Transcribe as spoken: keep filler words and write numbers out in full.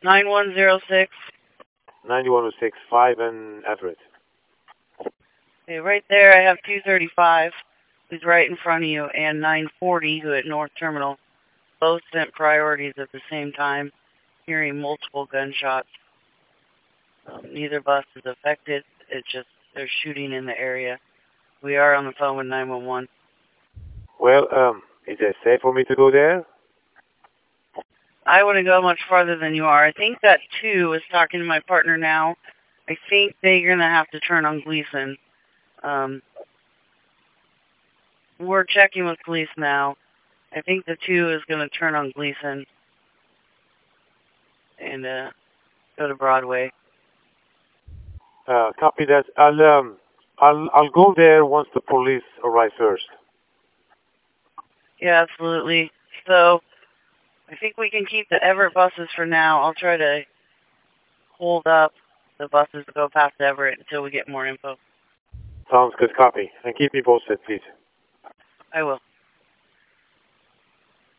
nine one zero six. nine one zero six, five and Everett. Okay, right there I have two thirty-five, who's right in front of you, and nine forty, who at North Terminal. Both sent priorities at the same time, hearing multiple gunshots. Um, neither bus is affected. It's just they're shooting in the area. We are on the phone with nine one one. Well, um, is it safe for me to go there? I wouldn't go much farther than you are. I think that two is talking to my partner now. I think they're going to have to turn on Gleason. Um, we're checking with police now. I think the two is going to turn on Gleason and uh, go to Broadway. Uh, copy that. I'll um, I'll I'll go there once the police arrive first. Yeah, absolutely. So I think we can keep the Everett buses for now. I'll try to hold up the buses to go past Everett until we get more info. Sounds good. Copy. And keep me posted, please. I will.